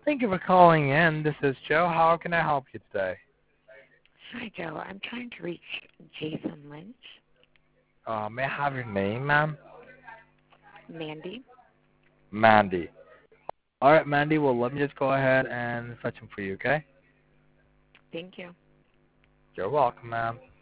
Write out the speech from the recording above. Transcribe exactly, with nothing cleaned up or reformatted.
Thank you for calling in. This is Joe. How can I help you today? Hi, Joe. I'm trying to reach Jason Lynch. Uh, may I have your name, ma'am? Mandy. Mandy. All right, Mandy. Well, let me just go ahead and fetch him for you, okay? Thank you. You're welcome, ma'am.